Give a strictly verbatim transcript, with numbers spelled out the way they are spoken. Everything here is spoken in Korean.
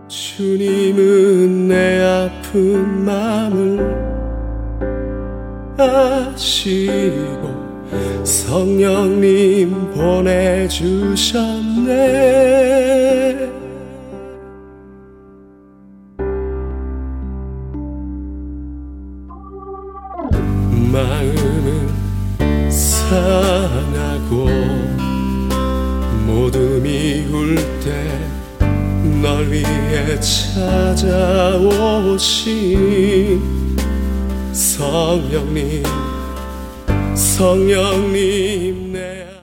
주님은 내 아픈 마음을 아시고 성령님 보내주셨네. 마음은 상하고 모두 미울 때 널 위해 찾아오신 성령님, 성령님 내